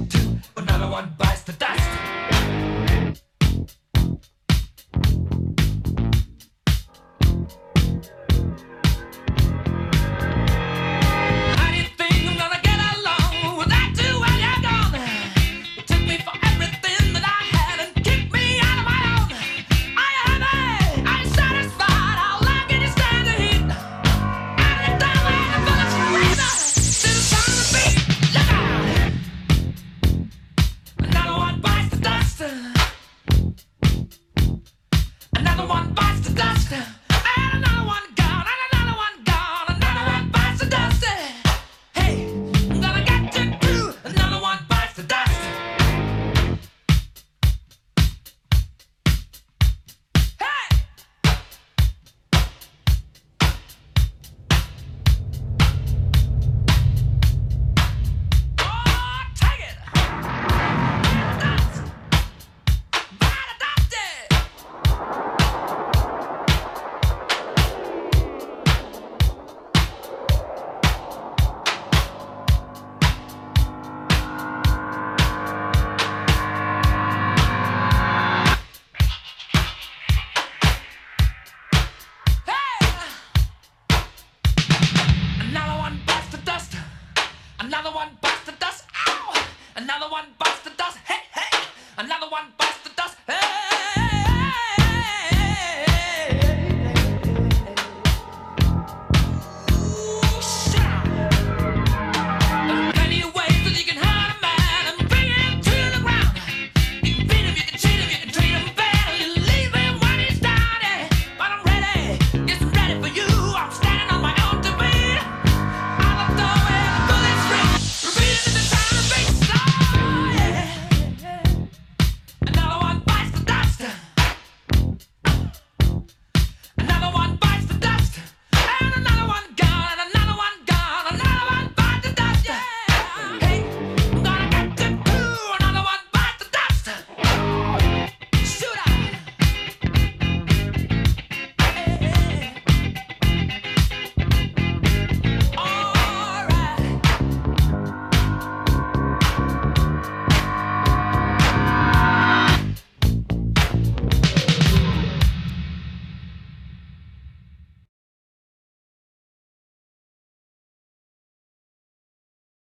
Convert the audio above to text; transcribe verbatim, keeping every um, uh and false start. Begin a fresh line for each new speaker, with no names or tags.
two, another one bites the dust. How do you think I'm gonna get along without you when you're gone? You took me for everything that I had and kicked me out of my own. Are you happy? Are you satisfied? How long can you stand the heat? Out of the door and I'm gonna scream out to the sound of the beat. Look out! Another one bites the dust. Another one bites the dust. And another one gone. And another one gone. Another one bites the dust. Hey, I'm gonna get you too. Another one bites the dust. Hey! Oh, take it! Dust! Bite the dust! Hey! Another one bites the dust. Another one bites the dust. Ow! Another one bites the dust. Hey, hey! Another one bites